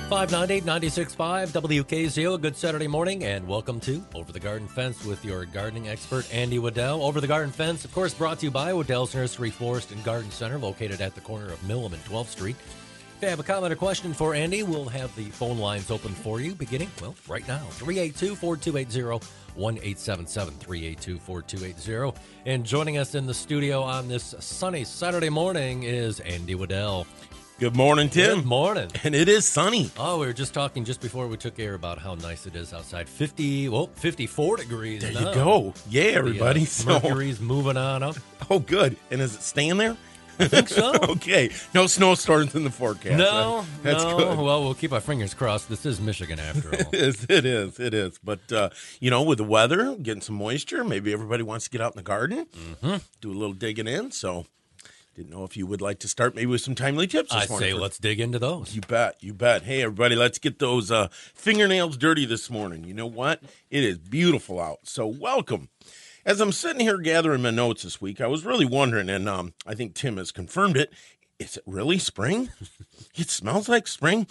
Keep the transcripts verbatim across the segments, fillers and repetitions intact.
five ninety, ninety-six point five W K Z O. Good Saturday morning, and welcome to Over the Garden Fence with your gardening expert, Andy Waddell. Over the Garden Fence, of course, brought to you by Waddell's Nursery, Florist, and Garden Center, located at the corner of Millam and twelfth Street. If you have a comment or question for Andy, we'll have the phone lines open for you beginning, well, right now. three eight two, four two eight zero, one eight seven seven, three eight two, four two eight zero. And joining us in the studio on this sunny Saturday morning is Andy Waddell. Good morning, Tim. Good morning. And it is sunny. Oh, we were just talking just before we took air about how nice it is outside. fifty, well, fifty-four degrees. There now. you go. Yeah, everybody. The, uh, Mercury's moving on up. Oh, good. And is it staying there? I think so. Okay. No snowstorms in the forecast. No, That's no. good. Well, we'll keep our fingers crossed. This is Michigan after all. It is. It is. It is. But, uh, you know, with the weather, getting some moisture, maybe everybody wants to get out in the garden, mm-hmm. do a little digging in. So didn't know if you would like to start maybe with some timely tips this I morning. say for- let's dig into those. You bet. You bet. Hey, everybody, let's get those uh, fingernails dirty this morning. You know what? It is beautiful out. So welcome. As I'm sitting here gathering my notes this week, I was really wondering, and um, I think Tim has confirmed it, is it really spring? It smells like spring.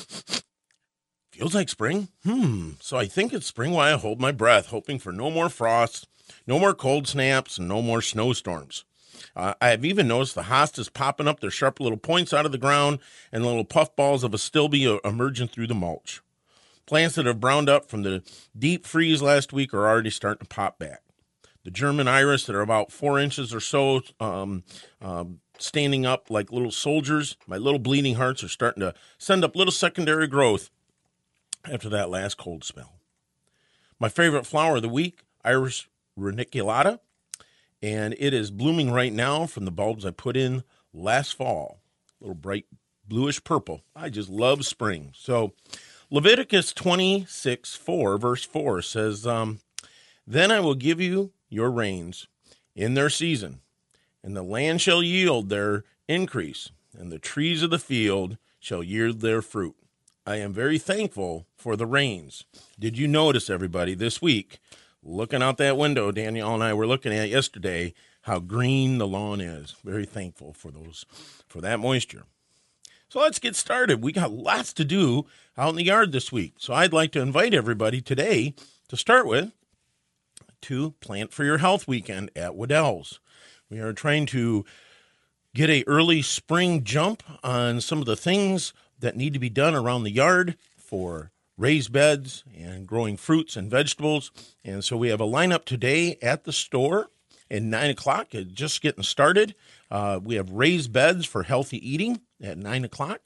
Feels like spring. Hmm. So I think it's spring while I hold my breath, hoping for no more frost, no more cold snaps, and no more snowstorms. Uh, I have even noticed the hostas popping up their sharp little points out of the ground and little puffballs of astilbe emerging through the mulch. Plants that have browned up from the deep freeze last week are already starting to pop back. The German iris that are about four inches or so um, um, standing up like little soldiers, my little bleeding hearts are starting to send up little secondary growth after that last cold spell. My favorite flower of the week, Iris reniculata, and it is blooming right now from the bulbs I put in last fall. A little bright bluish purple. I just love spring. So Leviticus twenty-six four, verse four says, um, Then I will give you your rains in their season, and the land shall yield their increase, and the trees of the field shall yield their fruit. I am very thankful for the rains. Did you notice, everybody, this week, looking out that window, Danielle and I were looking at yesterday, how green the lawn is. Very thankful for those, for that moisture. So let's get started. We got lots to do out in the yard this week. So I'd like to invite everybody today to start with to Plant for Your Health weekend at Waddell's. We are trying to get a early spring jump on some of the things that need to be done around the yard for raised beds and growing fruits and vegetables. And so we have a lineup today at the store at nine o'clock, just getting started. Uh, we have raised beds for healthy eating at nine o'clock.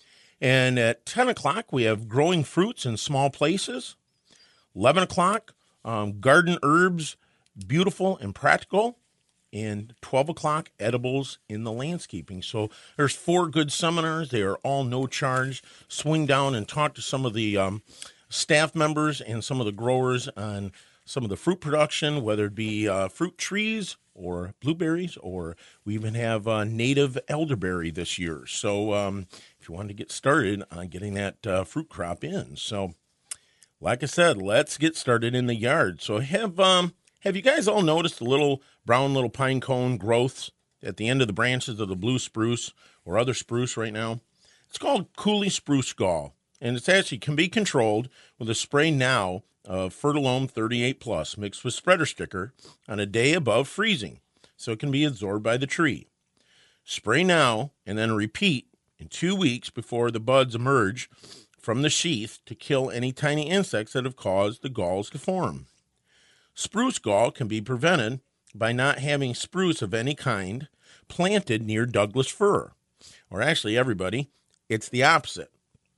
And at ten o'clock, we have growing fruits in small places. eleven o'clock, um, garden herbs, beautiful and practical. And twelve o'clock, edibles in the landscaping. So there's four good seminars. They are all no charge. Swing down and talk to some of the um, staff members and some of the growers on some of the fruit production, whether it be uh, fruit trees or blueberries, or we even have uh, native elderberry this year. So um, if you want to get started on getting that uh, fruit crop in. So like I said, let's get started in the yard. So have... Um, Have you guys all noticed the little brown little pine cone growths at the end of the branches of the blue spruce or other spruce right now? It's called Coulee spruce gall, and it's actually can be controlled with a spray now of Fertilome thirty-eight plus mixed with spreader sticker on a day above freezing, so it can be absorbed by the tree. Spray now and then repeat in two weeks before the buds emerge from the sheath to kill any tiny insects that have caused the galls to form. Spruce gall can be prevented by not having spruce of any kind planted near Douglas fir. Or actually, everybody, it's the opposite.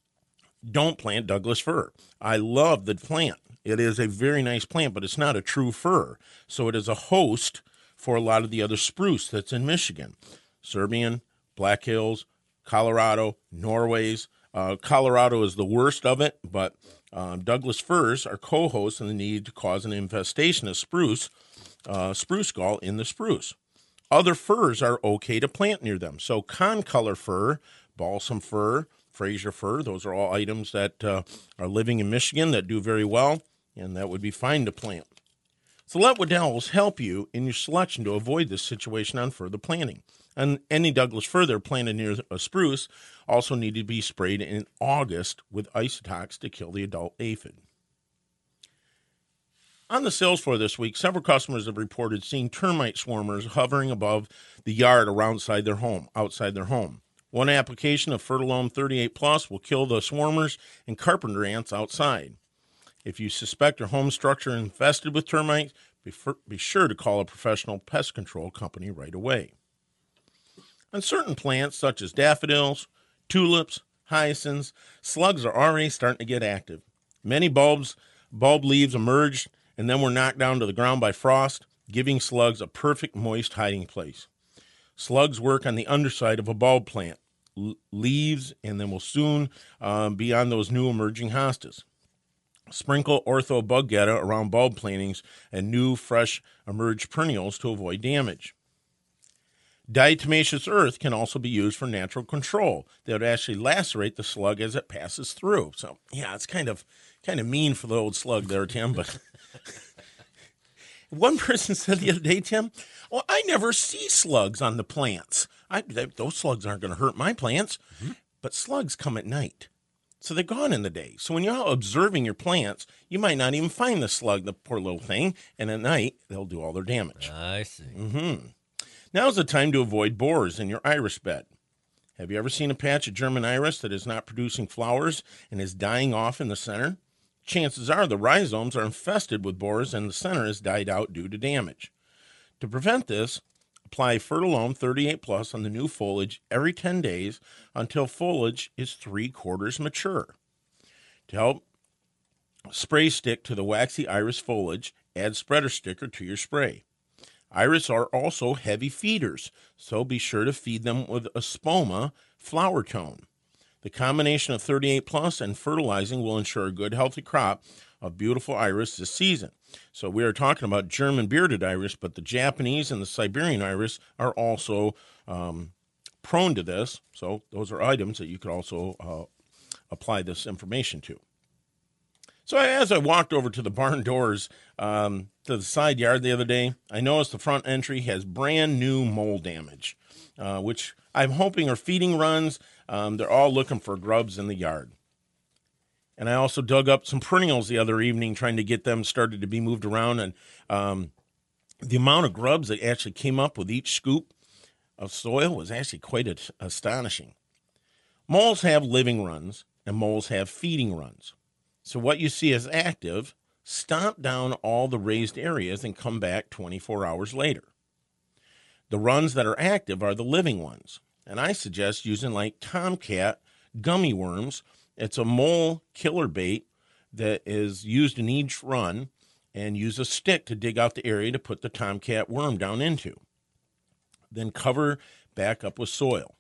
Don't plant Douglas fir. I love the plant. It is a very nice plant, but it's not a true fir. So it is a host for a lot of the other spruce that's in Michigan. Serbian, Black Hills, Colorado, Norway's. Uh, Colorado is the worst of it, but um, Douglas firs are co-hosts in the need to cause an infestation of spruce, uh, spruce gall in the spruce. Other firs are okay to plant near them. So concolor fir, balsam fir, Fraser fir, those are all items that uh, are living in Michigan that do very well, and that would be fine to plant. So let Waddell's help you in your selection to avoid this situation on further planting. And any Douglas fir they're planted near a spruce also need to be sprayed in August with Isotox to kill the adult aphid. On the sales floor this week, several customers have reported seeing termite swarmers hovering above the yard around their home, outside their home. One application of Fertilome thirty-eight plus will kill the swarmers and carpenter ants outside. If you suspect your home structure infested with termites, be, for, be sure to call a professional pest control company right away. On certain plants, such as daffodils, tulips, hyacinths, slugs are already starting to get active. Many bulbs, bulb leaves emerged and then were knocked down to the ground by frost, giving slugs a perfect moist hiding place. Slugs work on the underside of a bulb plant, l- leaves, and then will soon um, be on those new emerging hostas. Sprinkle Ortho Bug Geta around bulb plantings and new, fresh, emerged perennials to avoid damage. Diatomaceous earth can also be used for natural control. That would actually lacerate the slug as it passes through. So, yeah, it's kind of kind of mean for the old slug there, Tim, but... One person said the other day, Tim, well, I never see slugs on the plants. I, they, those slugs aren't going to hurt my plants. Mm-hmm. But slugs come at night. So they're gone in the day. So when you're out observing your plants, you might not even find the slug, the poor little thing. And at night, they'll do all their damage. I see. Mm-hmm. Now's the time to avoid borers in your iris bed. Have you ever seen a patch of German iris that is not producing flowers and is dying off in the center? Chances are the rhizomes are infested with borers and the center has died out due to damage. To prevent this, apply Fertilome thirty-eight plus on the new foliage every ten days until foliage is three quarters mature. To help spray stick to the waxy iris foliage, add spreader sticker to your spray. Iris are also heavy feeders, so be sure to feed them with a Spoma flower tone. The combination of thirty-eight plus and fertilizing will ensure a good, healthy crop of beautiful iris this season. So we are talking about German bearded iris, but the Japanese and the Siberian iris are also um, prone to this. So those are items that you could also uh, apply this information to. So as I walked over to the barn doors um, to the side yard the other day, I noticed the front entry has brand new mold damage, uh, which I'm hoping are feeding runs. Um, they're all looking for grubs in the yard. And I also dug up some perennials the other evening, trying to get them started to be moved around. And um, the amount of grubs that actually came up with each scoop of soil was actually quite a- astonishing. Moles have living runs, and moles have feeding runs. So what you see as active, stomp down all the raised areas and come back twenty-four hours later. The runs that are active are the living ones. And I suggest using like Tomcat gummy worms. It's a mole killer bait that is used in each run, and use a stick to dig out the area to put the Tomcat worm down into. Then cover back up with soil.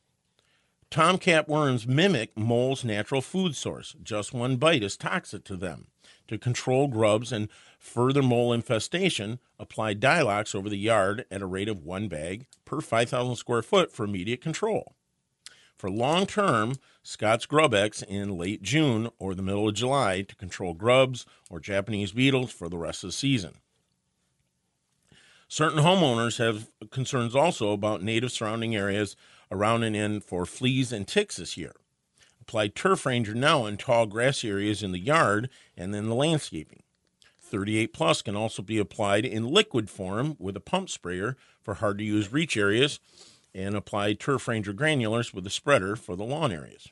Tomcat worms mimic moles' natural food source. Just one bite is toxic to them. To control grubs and further mole infestation, apply Dilox over the yard at a rate of one bag per five thousand square foot for immediate control. For long-term, Scott's Grub-X in late June or the middle of July to control grubs or Japanese beetles for the rest of the season. Certain homeowners have concerns also about native surrounding areas around and in for fleas and ticks this year. Apply Turf Ranger now in tall grassy areas in the yard and then the landscaping. thirty-eight plus can also be applied in liquid form with a pump sprayer for hard-to-use reach areas, and apply Turf Ranger granulars with a spreader for the lawn areas.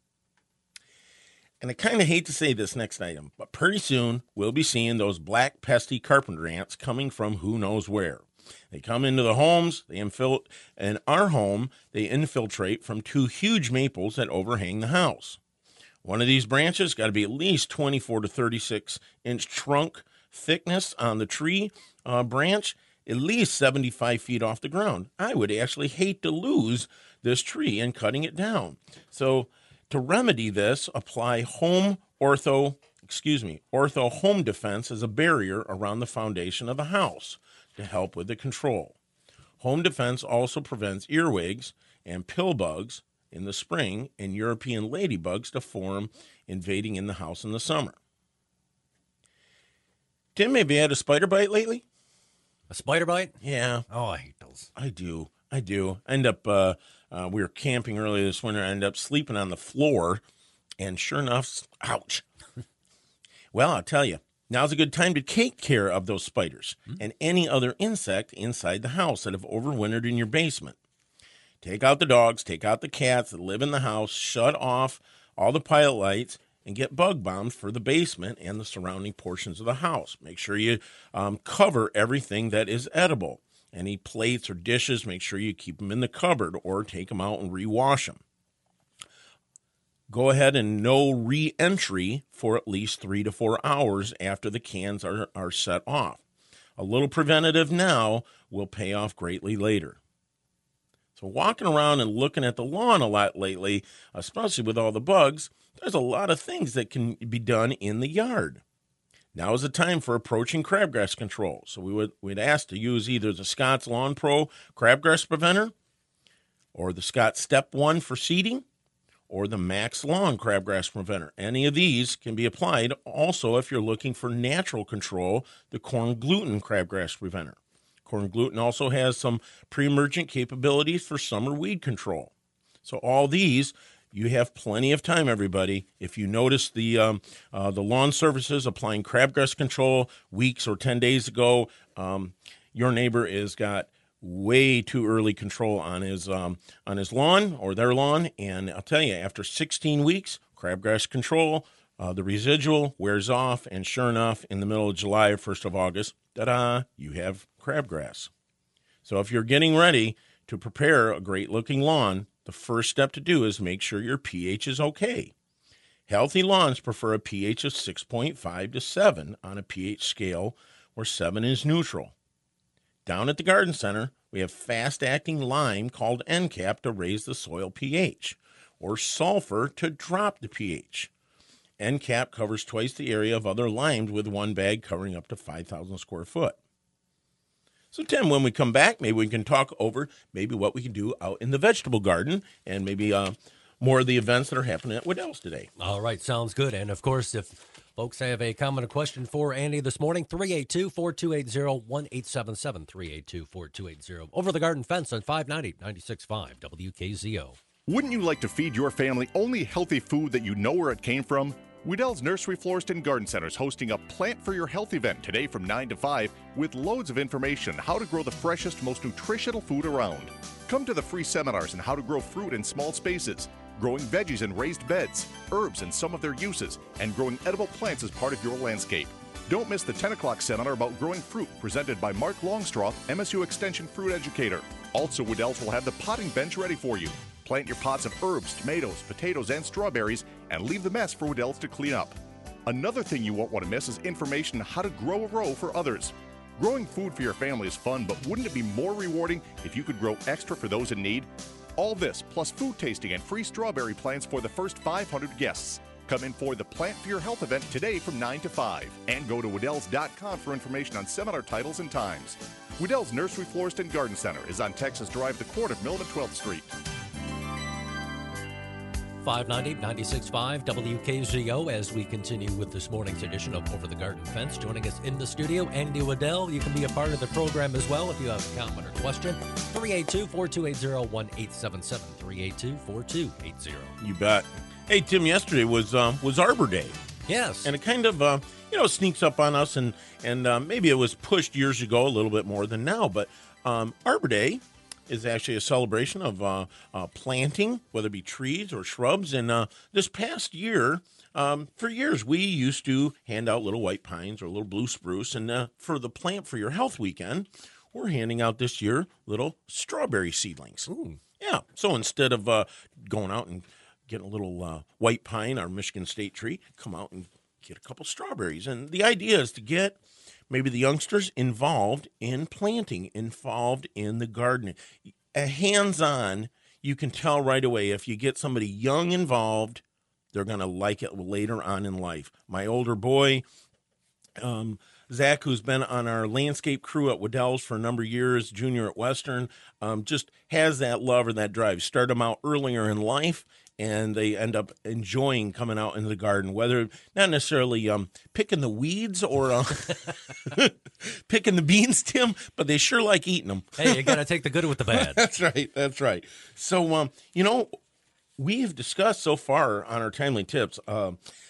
And I kind of hate to say this next item, but pretty soon we'll be seeing those black pesky carpenter ants coming from who knows where. They come into the homes, they infil- in our home, they infiltrate from two huge maples that overhang the house. One of these branches got to be at least twenty-four to thirty-six inch trunk thickness on the tree uh, branch, at least seventy-five feet off the ground. I would actually hate to lose this tree and cutting it down. So to remedy this, apply home ortho, excuse me, ortho home defense as a barrier around the foundation of the house to help with the control. Home defense also prevents earwigs and pill bugs in the spring and European ladybugs to form, invading in the house in the summer. Tim, have you had a spider bite lately? A spider bite? Yeah. Oh, I hate those. I do. I do. I end up, uh, uh, we were camping earlier this winter. I ended up sleeping on the floor, and sure enough, ouch. Well, I'll tell you, now's a good time to take care of those spiders mm-hmm. and any other insect inside the house that have overwintered in your basement. Take out the dogs, take out the cats that live in the house, shut off all the pilot lights, and get bug bombed for the basement and the surrounding portions of the house. Make sure you um, cover everything that is edible. Any plates or dishes, make sure you keep them in the cupboard or take them out and rewash them. Go ahead and no re-entry for at least three to four hours after the cans are, are set off. A little preventative now will pay off greatly later. So walking around and looking at the lawn a lot lately, especially with all the bugs, there's a lot of things that can be done in the yard. Now is the time for approaching crabgrass control. So we would we'd ask to use either the Scott's Lawn Pro Crabgrass Preventer, or the Scott Step One for seeding, or the Max Lawn Crabgrass Preventer. Any of these can be applied. Also, if you're looking for natural control, the Corn Gluten Crabgrass Preventer. Corn gluten also has some pre-emergent capabilities for summer weed control. So all these, you have plenty of time, everybody. If you notice the um, uh, the lawn services applying crabgrass control weeks or ten days ago, um, your neighbor has got way too early control on his um, on his lawn or their lawn. And I'll tell you, after sixteen weeks, crabgrass control, uh, the residual wears off. And sure enough, in the middle of July or first of August, ta-da, you have crabgrass. So if you're getting ready to prepare a great-looking lawn, the first step to do is make sure your pH is okay. Healthy lawns prefer a pH of six point five to seven on a pH scale where seven is neutral. Down at the garden center, we have fast-acting lime called N CAP to raise the soil pH, or sulfur to drop the pH. N CAP covers twice the area of other limes, with one bag covering up to five thousand square foot. So, Tim, when we come back, maybe we can talk over maybe what we can do out in the vegetable garden and maybe uh, more of the events that are happening at Waddell's today. All right, sounds good. And, of course, if folks have a comment or question for Andy this morning, three eight two, four two eight zero, one eight seven seven, three eight two, four two eight zero. Over the Garden Fence on five ninety, ninety-six point five W K Z O. Wouldn't you like to feed your family only healthy food that you know where it came from? Waddell's Nursery, Florist, and Garden Center is hosting a Plant for Your Health event today from nine to five with loads of information on how to grow the freshest, most nutritional food around. Come to the free seminars on how to grow fruit in small spaces, growing veggies in raised beds, herbs and some of their uses, and growing edible plants as part of your landscape. Don't miss the ten o'clock seminar about growing fruit presented by Mark Longstroth, M S U Extension fruit educator. Also, Waddell's will have the potting bench ready for you. Plant your pots of herbs, tomatoes, potatoes, and strawberries, and leave the mess for Waddell's to clean up. Another thing you won't want to miss is information on how to grow a row for others. Growing food for your family is fun, but wouldn't it be more rewarding if you could grow extra for those in need? All this, plus food tasting and free strawberry plants for the first five hundred guests. Come in for the Plant for Your Health event today from nine to five. And go to Waddell's dot com for information on seminar titles and times. Waddell's Nursery, Florist, and Garden Center is on Texas Drive, the corner of Millen and twelfth Street. five ninety, ninety-six point five W K Z O as we continue with this morning's edition of Over the Garden Fence. Joining us in the studio, Andy Waddell. You can be a part of the program as well if you have a comment or question. three eight two, four two eight zero, one eight seven seven, three eight two, four two eight zero. You bet. Hey, Tim, yesterday was um, was Arbor Day. Yes. And it kind of, uh, you know, sneaks up on us, and, and uh, maybe it was pushed years ago a little bit more than now, but um, Arbor Day is actually a celebration of uh, uh, planting, whether it be trees or shrubs. And uh, this past year, um, for years, we used to hand out little white pines or little blue spruce. And uh, for the Plant for Your Health weekend, we're handing out this year little strawberry seedlings. Ooh. Yeah. So instead of uh, going out and getting a little uh, white pine, our Michigan State tree, come out and get a couple strawberries. And the idea is to get maybe the youngsters involved in planting, involved in the gardening. A hands-on, you can tell right away if you get somebody young involved, they're going to like it later on in life. My older boy, um, Zach, who's been on our landscape crew at Waddell's for a number of years, junior at Western, um, just has that love or that drive. Start him out earlier in life, and they end up enjoying coming out into the garden, whether not necessarily um, picking the weeds or uh, picking the beans, Tim, but they sure like eating them. Hey, you got to take the good with the bad. That's right. That's right. So, um, you know, we have discussed so far on our timely tips. Uh,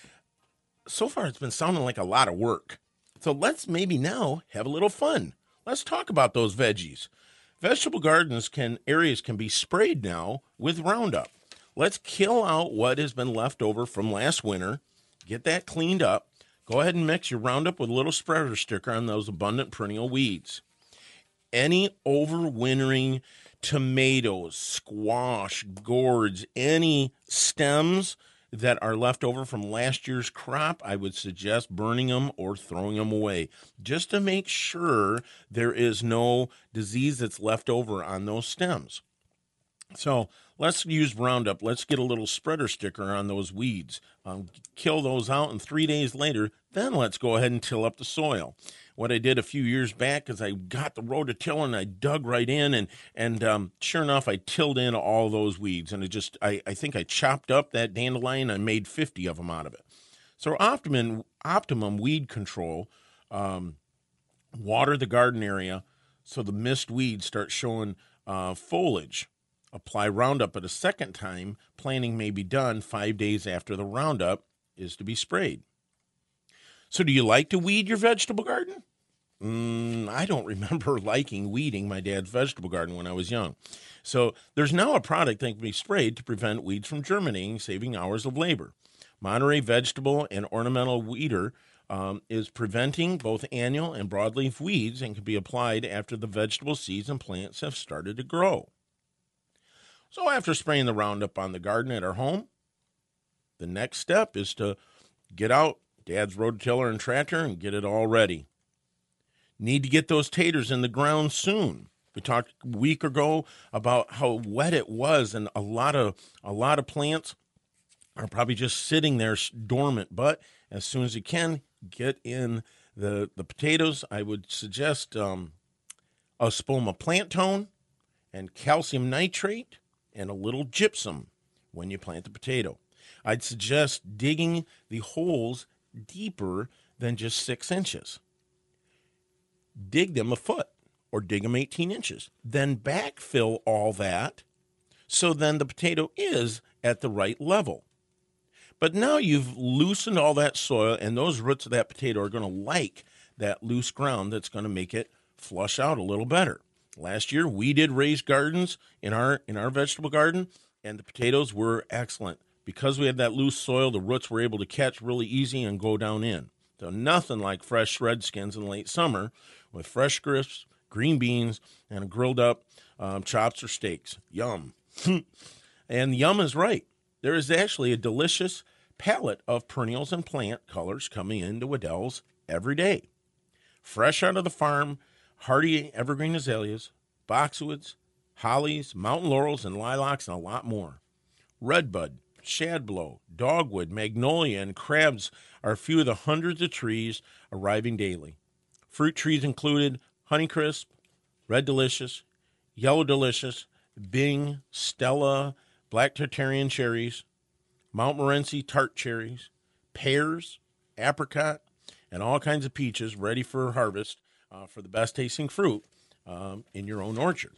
so far, it's been sounding like a lot of work. So let's maybe now have a little fun. Let's talk about those veggies. Vegetable gardens can areas can be sprayed now with Roundup. Let's kill out what has been left over from last winter. Get that cleaned up. Go ahead and mix your Roundup with a little spreader sticker on those abundant perennial weeds. Any overwintering tomatoes, squash, gourds, any stems that are left over from last year's crop, I would suggest burning them or throwing them away just to make sure there is no disease that's left over on those stems. So let's use Roundup. Let's get a little spreader sticker on those weeds. Um, kill those out, and three days later, then let's go ahead and till up the soil. What I did a few years back is I got the rototiller and I dug right in, and and um, sure enough, I tilled in all those weeds, and it just I, I think I chopped up that dandelion. I made fifty of them out of it. So optimum optimum weed control, um, water the garden area so the missed weeds start showing uh, foliage. Apply Roundup at a second time. Planting may be done five days after the Roundup is to be sprayed. So do you like to weed your vegetable garden? Mm, I don't remember liking weeding my dad's vegetable garden when I was young. So there's now a product that can be sprayed to prevent weeds from germinating, saving hours of labor. Monterey Vegetable and Ornamental Weeder um, is preventing both annual and broadleaf weeds and can be applied after the vegetable seeds and plants have started to grow. So after spraying the Roundup on the garden at our home, the next step is to get out Dad's rototiller and tractor and get it all ready. Need to get those taters in the ground soon. We talked a week ago about how wet it was, and a lot of a lot of plants are probably just sitting there dormant. But as soon as you can, get in the the potatoes. I would suggest um, a Spoma plant tone and calcium nitrate and a little gypsum when you plant the potato. I'd suggest digging the holes deeper than just six inches. Dig them a foot or dig them eighteen inches. Then backfill all that so then the potato is at the right level. But now you've loosened all that soil, and those roots of that potato are going to like that loose ground that's going to make it flush out a little better. Last year, we did raised gardens in our in our vegetable garden, and the potatoes were excellent. Because we had that loose soil, the roots were able to catch really easy and go down in. So nothing like fresh shred skins in late summer with fresh crisps, green beans, and grilled up um, chops or steaks. Yum. And yum is right. There is actually a delicious palette of perennials and plant colors coming into Wedel's every day. Fresh out of the farm, hardy evergreen azaleas, boxwoods, hollies, mountain laurels, and lilacs, and a lot more. Redbud, shadblow, dogwood, magnolia, and crabs are a few of the hundreds of trees arriving daily. Fruit trees included Honeycrisp, Red Delicious, Yellow Delicious, Bing, Stella, Black Tartarian cherries, Mount Morency tart cherries, pears, apricot, and all kinds of peaches ready for harvest uh, for the best tasting fruit um, in your own orchard.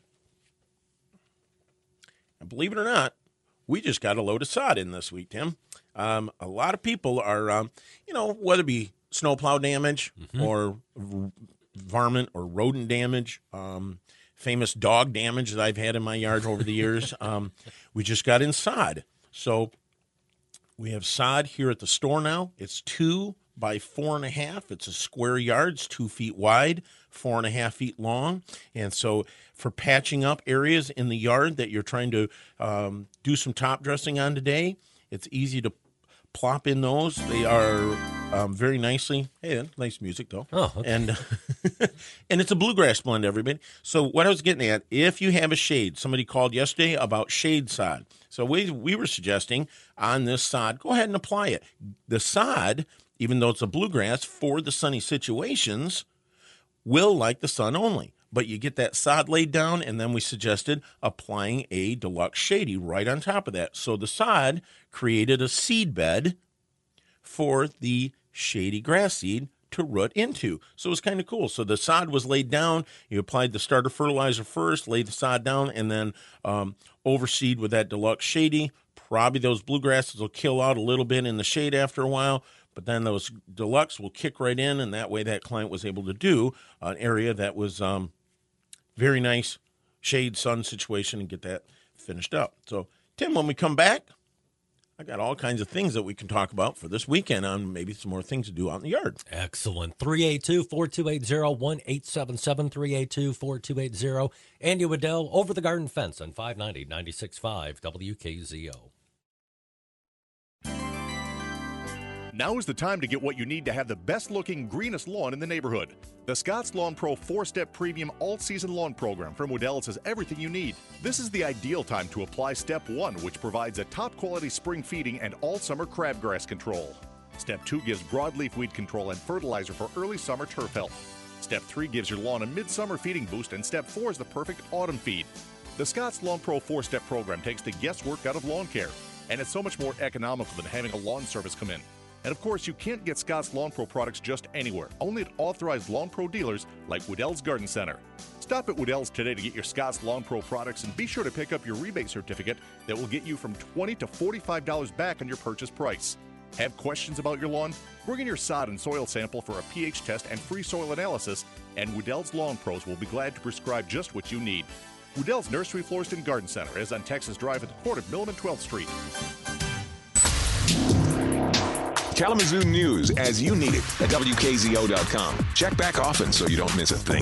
And believe it or not, we just got a load of sod in this week, Tim. Um, a lot of people are, um, you know, whether it be snowplow damage mm-hmm. or v- varmint or rodent damage, um, famous dog damage that I've had in my yard over the years, um, we just got in sod. So we have sod here at the store now. It's two by four and a half. It's a square yard. It's two feet wide, four and a half feet long. And so for patching up areas in the yard that you're trying to um, do some top dressing on today, it's easy to plop in those. They are um, very nicely. Hey, nice music though. Oh, okay. And and it's a bluegrass blend, everybody. So what I was getting at, if you have a shade, somebody called yesterday about shade sod. So we we were suggesting on this sod, go ahead and apply it. The sod, even though it's a bluegrass for the sunny situations, will like the sun only. but you get that sod laid down, and then we suggested applying a Deluxe Shady right on top of that. So the sod created a seed bed for the shady grass seed to root into. So it was kind of cool. So the sod was laid down. You applied the starter fertilizer first, laid the sod down, and then um, overseed with that Deluxe Shady. Probably those bluegrasses will kill out a little bit in the shade after a while, but then those Deluxe will kick right in, and that way that client was able to do an area that was um, very nice shade, sun situation, and get that finished up. So, Tim, when we come back, I got all kinds of things that we can talk about for this weekend on maybe some more things to do out in the yard. Excellent. three eight two, four two eight zero, one eight seven seven, three eight two, four two eight zero. Andy Waddell, Over the Garden Fence on five ninety, ninety-six point five W K Z O. Now is the time to get what you need to have the best-looking, greenest lawn in the neighborhood. The Scotts Lawn Pro four-Step Premium All-Season Lawn Program from Waddell's has everything you need. This is the ideal time to apply Step one, which provides a top-quality spring feeding and all-summer crabgrass control. Step two gives broadleaf weed control and fertilizer for early summer turf health. Step three gives your lawn a midsummer feeding boost, and Step four is the perfect autumn feed. The Scotts Lawn Pro four-Step program takes the guesswork out of lawn care, and it's so much more economical than having a lawn service come in. And of course, you can't get Scotts Lawn Pro products just anywhere, only at authorized Lawn Pro dealers like Waddell's Garden Center. Stop at Waddell's today to get your Scotts Lawn Pro products, and be sure to pick up your rebate certificate that will get you from twenty dollars to forty-five dollars back on your purchase price. Have questions about your lawn? Bring in your sod and soil sample for a pH test and free soil analysis, and Waddell's Lawn Pros will be glad to prescribe just what you need. Waddell's Nursery, Florist, and Garden Center is on Texas Drive at the corner of Milam and twelfth Street. Kalamazoo News as you need it at W K Z O dot com. Check back often so you don't miss a thing.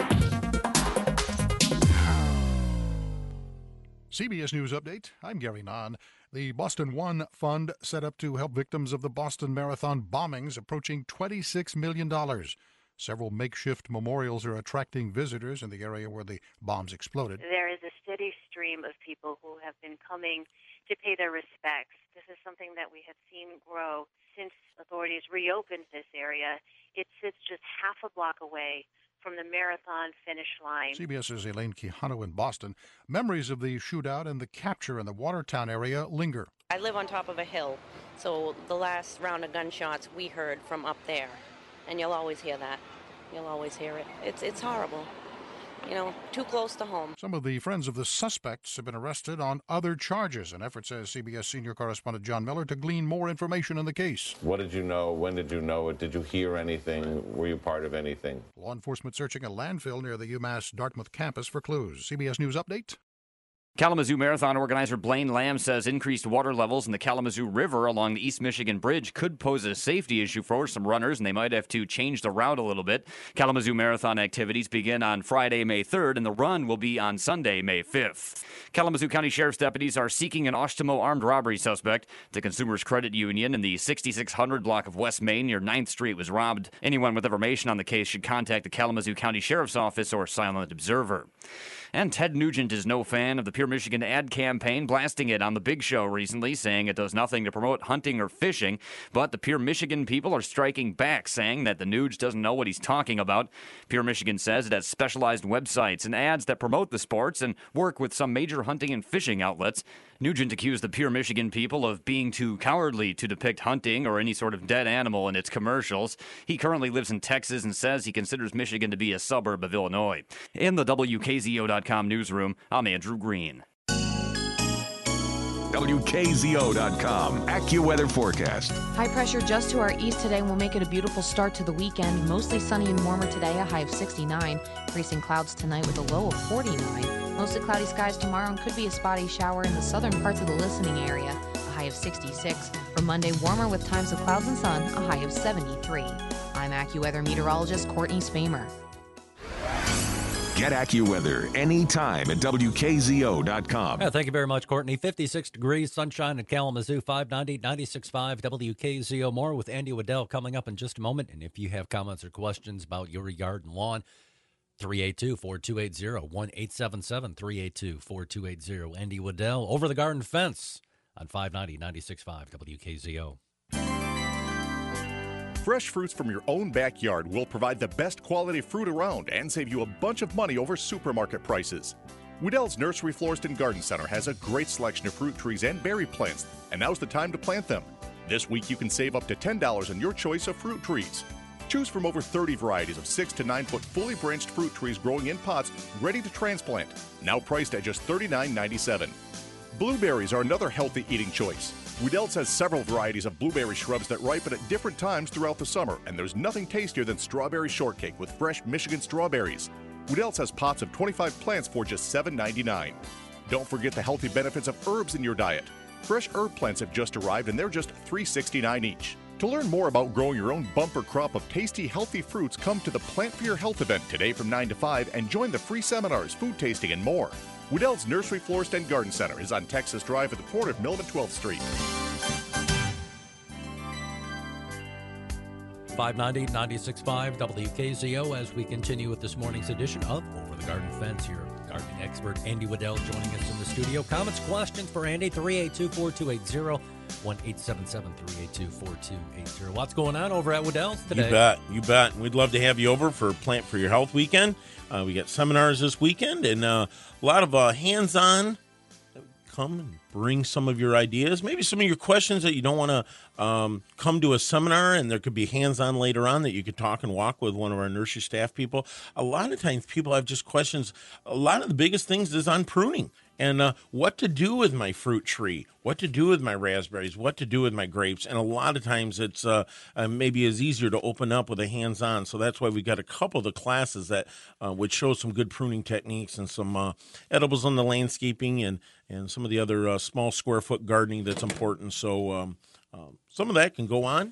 C B S News Update. I'm Gary Nahn. The Boston One Fund set up to help victims of the Boston Marathon bombings approaching twenty-six million dollars. Several makeshift memorials are attracting visitors in the area where the bombs exploded. There is a steady stream of people who have been coming to pay their respects. This is something that we have seen grow since authorities reopened this area. It sits just half a block away from the marathon finish line. CBS's Elaine Quijano in Boston. Memories of the shootout and the capture in the Watertown area linger. I live on top of a hill, so the last round of gunshots we heard from up there. And you'll always hear that. You'll always hear it. It's it's horrible. You know, too close to home. Some of the friends of the suspects have been arrested on other charges. An effort, says C B S senior correspondent John Miller, to glean more information on the case. What did you know? When did you know it? Did you hear anything? Were you part of anything? Law enforcement searching a landfill near the UMass Dartmouth campus for clues. C B S News Update. Kalamazoo Marathon organizer Blaine Lamb says increased water levels in the Kalamazoo River along the East Michigan Bridge could pose a safety issue for some runners, and they might have to change the route a little bit. Kalamazoo Marathon activities begin on Friday, May third, and the run will be on Sunday, May fifth. Kalamazoo County Sheriff's deputies are seeking an Oshtemo armed robbery suspect. The Consumers Credit Union in the sixty-six hundred block of West Main near ninth Street was robbed. Anyone with information on the case should contact the Kalamazoo County Sheriff's Office or Silent Observer. And Ted Nugent is no fan of the Pure Michigan ad campaign, blasting it on The Big Show recently, saying it does nothing to promote hunting or fishing. But the Pure Michigan people are striking back, saying that the Nuge doesn't know what he's talking about. Pure Michigan says it has specialized websites and ads that promote the sports and work with some major hunting and fishing outlets. Nugent accused the Pure Michigan people of being too cowardly to depict hunting or any sort of dead animal in its commercials. He currently lives in Texas and says he considers Michigan to be a suburb of Illinois. In the W K Z O dot com newsroom, I'm Andrew Green. W K Z O dot com AccuWeather forecast. High pressure just to our east today will make it a beautiful start to the weekend. Mostly sunny and warmer today, a high of sixty-nine. Increasing clouds tonight with a low of forty-nine. Mostly cloudy skies tomorrow and could be a spotty shower in the southern parts of the listening area, a high of sixty-six. For Monday, warmer with times of clouds and sun, a high of seventy-three. I'm AccuWeather meteorologist Courtney Spamer. Get AccuWeather anytime at W K Z O dot com. Yeah, thank you very much, Courtney. fifty-six degrees, sunshine in Kalamazoo, five ninety, ninety-six point five W K Z O. More with Andy Waddell coming up in just a moment. And if you have comments or questions about your yard and lawn, three eight two, four two eight zero, one eight seven seven, three eight two, four two eight zero. Andy Waddell, Over the Garden Fence on five ninety, ninety-six point five W K Z O. Fresh fruits from your own backyard will provide the best quality fruit around and save you a bunch of money over supermarket prices. Wedel's Nursery Florist and Garden Center has a great selection of fruit trees and berry plants, and now's the time to plant them. This week you can save up to ten dollars on your choice of fruit trees. Choose from over thirty varieties of six to nine foot fully branched fruit trees growing in pots ready to transplant, now priced at just thirty-nine ninety-seven. Blueberries are another healthy eating choice. Wedel's has several varieties of blueberry shrubs that ripen at different times throughout the summer, and there's nothing tastier than strawberry shortcake with fresh Michigan strawberries. Wedel's has pots of twenty-five plants for just seven ninety-nine. Don't forget the healthy benefits of herbs in your diet. Fresh herb plants have just arrived, and they're just three sixty-nine each. To learn more about growing your own bumper crop of tasty, healthy fruits, come to the Plant for Your Health event today from nine to five and join the free seminars, food tasting, and more. Wedel's Nursery Florist and Garden Center is on Texas Drive at the corner of Mill and twelfth Street. five ninety, ninety-six point five W K Z O as we continue with this morning's edition of Over the Garden Fence. Your gardening expert, Andy Waddell, joining us in the studio. Comments, questions for Andy, three eight two, four two eight zero, one eight seven seven, three eight two, four two eight zero. What's going on over at Waddell's today? You bet. You bet. We'd love to have you over for Plant for Your Health weekend. Uh, we got seminars this weekend and uh, a lot of uh, hands-on. Come and bring some of your ideas, maybe some of your questions that you don't want to um, come to a seminar, and there could be hands-on later on that you could talk and walk with one of our nursery staff people. A lot of times people have just questions. A lot of the biggest things is on pruning and uh, what to do with my fruit tree, what to do with my raspberries, what to do with my grapes. And a lot of times it's uh, uh, maybe is easier to open up with a hands-on. So that's why we got a couple of the classes that uh, would show some good pruning techniques and some uh, edibles on the landscaping and and some of the other uh, small square foot gardening that's important. So um, um, some of that can go on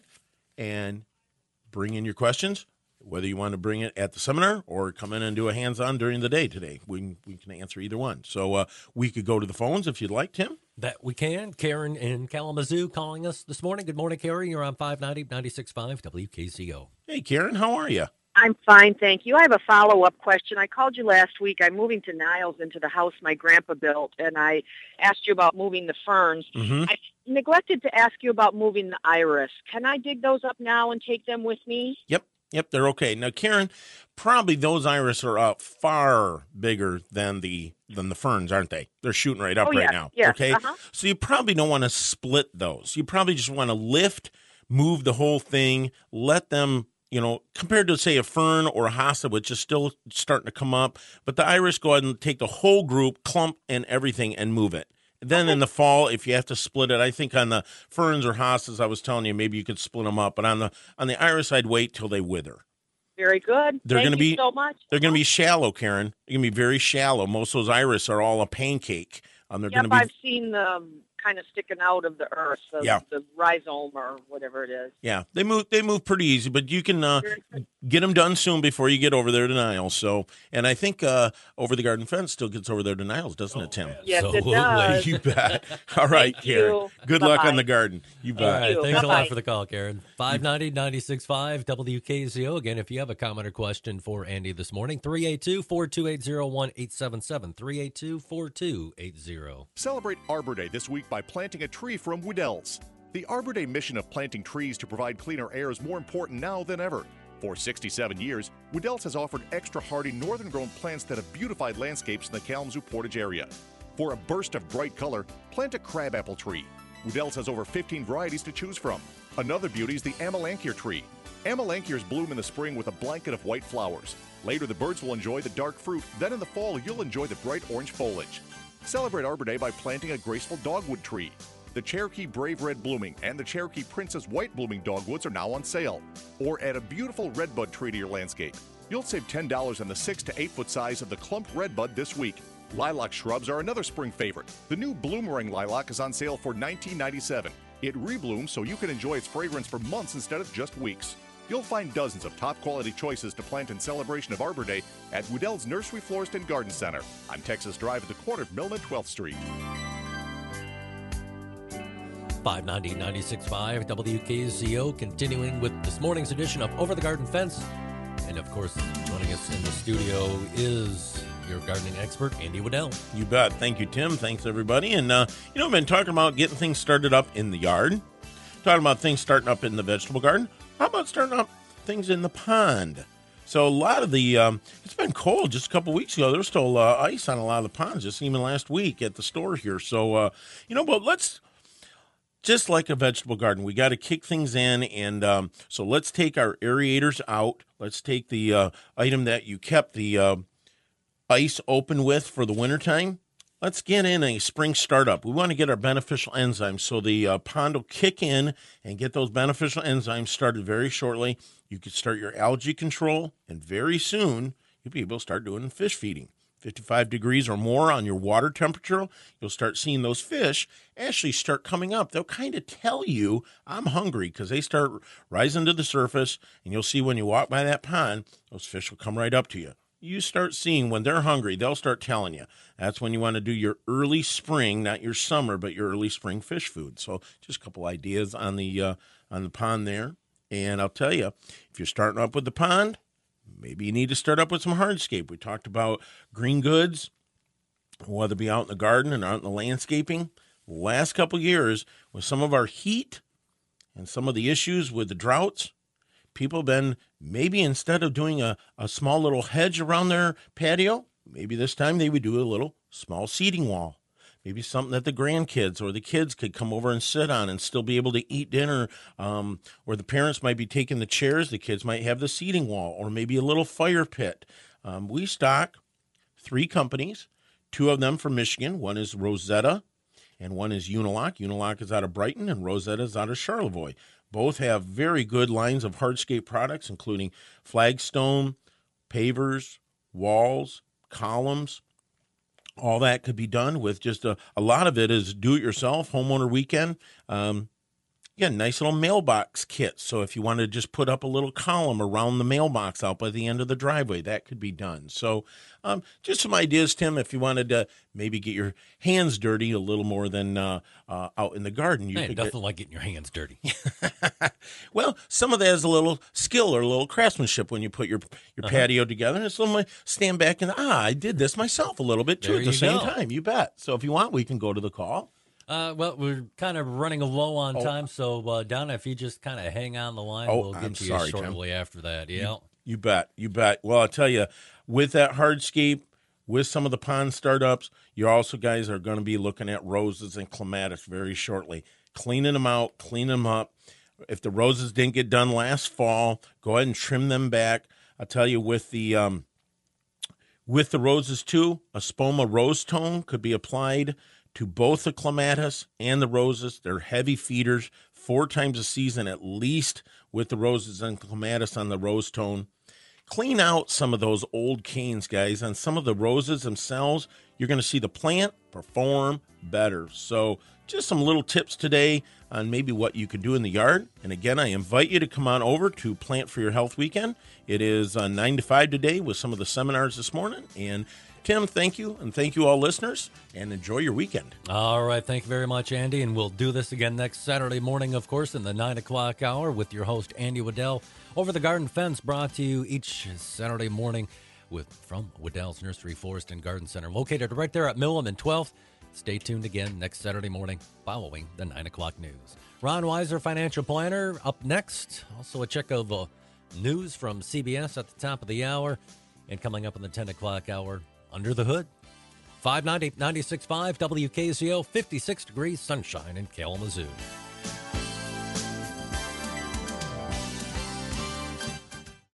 and bring in your questions, whether you want to bring it at the seminar or come in and do a hands-on during the day today. We can, we can answer either one. So uh, we could go to the phones if you'd like, Tim. That we can. Karen in Kalamazoo calling us this morning. Good morning, Karen. You're on five ninety, ninety-six point five W K Z O. Hey, Karen, how are you? I'm fine, thank you. I have a follow-up question. I called you last week. I'm moving to Niles into the house my grandpa built, and I asked you about moving the ferns. Mm-hmm. I neglected to ask you about moving the iris. Can I dig those up now and take them with me? Yep, yep, they're okay. Now, Karen, probably those iris are uh, far bigger than the than the ferns, aren't they? They're shooting right up oh, right yeah, now. Yeah, okay, uh-huh. So you probably don't want to split those. You probably just want to lift, move the whole thing, let them. You know, compared to, say, a fern or a hosta, which is still starting to come up. But the iris, go ahead and take the whole group, clump and everything, and move it. Then okay. in the fall, if you have to split it, I think on the ferns or hostas, I was telling you, maybe you could split them up. But on the on the iris, I'd wait till they wither. Very good. They're Thank gonna you be, so much. They're going to be shallow, Karen. They're going to be very shallow. Most of those iris are all a pancake. Um, they're yep, going to be. I've seen them kind of sticking out of the earth, the, yeah. the rhizome or whatever it is. Yeah, they move. They move pretty easy, but you can uh, get them done soon before you get over there to Niles. So, and I think uh, Over the Garden Fence still gets over there to Niles, doesn't it, Tim? Yes, so it does. You bet. All right, Thank Karen. you. Good Bye-bye. luck on the garden. You bet. All right, you. thanks Bye-bye. a lot for the call, Karen. five ninety, ninety-six point five W K Z O. Again, if you have a comment or question for Andy this morning, three eight two, four two eight zero, one eight seven seven, three eight two, four two eight zero. Celebrate Arbor Day this week by planting a tree from Wedel's. The Arbor Day mission of planting trees to provide cleaner air is more important now than ever. For sixty-seven years, Wedel's has offered extra hardy northern-grown plants that have beautified landscapes in the Kalamazoo Portage area. For a burst of bright color, plant a crabapple tree. Wedel's has over fifteen varieties to choose from. Another beauty is the amelanchier tree. Amelanchiers bloom in the spring with a blanket of white flowers. Later, the birds will enjoy the dark fruit. Then in the fall, you'll enjoy the bright orange foliage. Celebrate Arbor Day by planting a graceful dogwood tree. The Cherokee Brave Red blooming and the Cherokee Princess White blooming dogwoods are now on sale. Or add a beautiful redbud tree to your landscape. You'll save ten dollars on the six to eight foot size of the clump redbud this week. Lilac shrubs are another spring favorite. The new Bloomerang lilac is on sale for nineteen ninety-seven dollars. It reblooms so you can enjoy its fragrance for months instead of just weeks. You'll find dozens of top-quality choices to plant in celebration of Arbor Day at Wedel's Nursery Florist and Garden Center on Texas Drive at the corner of Mill and twelfth Street. five ninety, ninety-six point five W K Z O, continuing with this morning's edition of Over the Garden Fence. And, of course, joining us in the studio is your gardening expert, Andy Waddell. You bet. Thank you, Tim. Thanks, everybody. And, uh, you know, I've been talking about getting things started up in the yard, talking about things starting up in the vegetable garden. How about starting up things in the pond? So a lot of the, um, it's been cold just a couple weeks ago. There was still uh, ice on a lot of the ponds, just even last week at the store here. So, uh, you know, but let's, just like a vegetable garden, we got to kick things in. And um, so let's take our aerators out. Let's take the uh, item that you kept the uh, ice open with for the wintertime. Let's get in a spring startup. We want to get our beneficial enzymes. So the uh, pond will kick in and get those beneficial enzymes started very shortly. You could start your algae control, and very soon you'll be able to start doing fish feeding. fifty-five degrees or more on your water temperature, you'll start seeing those fish actually start coming up. They'll kind of tell you, I'm hungry, because they start rising to the surface, and you'll see when you walk by that pond, those fish will come right up to you. You start seeing when they're hungry, they'll start telling you. That's when you want to do your early spring, not your summer, but your early spring fish food. So just a couple ideas on the uh, on the pond there. And I'll tell you, if you're starting up with the pond, maybe you need to start up with some hardscape. We talked about green goods, whether it be out in the garden and out in the landscaping. Last couple of years, with some of our heat and some of the issues with the droughts, people have been, maybe instead of doing a, a small little hedge around their patio, maybe this time they would do a little small seating wall. Maybe something that the grandkids or the kids could come over and sit on and still be able to eat dinner. Um, or the parents might be taking the chairs, the kids might have the seating wall, or maybe a little fire pit. Um, we stock three companies, two of them from Michigan. One is Rosetta and one is Unilock. Unilock is out of Brighton and Rosetta is out of Charlevoix. Both have very good lines of hardscape products, including flagstone, pavers, walls, columns. All that could be done with just a, a lot of it is do-it-yourself, homeowner weekend. Um, yeah, nice little mailbox kit. So if you want to just put up a little column around the mailbox out by the end of the driveway, that could be done. So um, just some ideas, Tim, if you wanted to maybe get your hands dirty a little more than uh, uh, out in the garden. You hey, could nothing get... like getting your hands dirty. Well, some of that is a little skill or a little craftsmanship when you put your your Uh-huh. patio together. And it's a little stand back and, ah, I did this myself a little bit, too, There at the you same go. time. You bet. So if you want, we can go to the call. Uh, well, we're kind of running low on Oh. time, so uh, Donna, if you just kind of hang on the line, Oh, we'll get I'm to sorry, you Tim. shortly after that. Yeah. You bet. You bet. Well, I'll tell you, with that hardscape, with some of the pond startups, you also guys are going to be looking at roses and clematis very shortly. Cleaning them out, clean them up. If the roses didn't get done last fall, go ahead and trim them back. I'll tell you, with the um, with the roses too, a Spoma rose tone could be applied to both the clematis and the roses. They're heavy feeders, four times a season at least, with the roses and clematis on the rose tone. Clean out some of those old canes, guys. On some of the roses themselves, you're going to see the plant perform better. So just some little tips today on maybe what you could do in the yard. And again, I invite you to come on over to Plant for Your Health Weekend. It is uh, nine to five today with some of the seminars this morning. And Tim, thank you. And thank you all listeners. And enjoy your weekend. All right. Thank you very much, Andy. And we'll do this again next Saturday morning, of course, in the nine o'clock hour with your host, Andy Waddell. Over the Garden Fence, brought to you each Saturday morning with from Waddell's Nursery, Forest, and Garden Center, located right there at Millam and twelfth. Stay tuned again next Saturday morning following the nine o'clock news. Ron Weiser, financial planner, up next. Also a check of the news from C B S at the top of the hour. And coming up in the ten o'clock hour, Under the Hood. five ninety, ninety-six point five W K Z O, fifty-six degrees sunshine in Kalamazoo.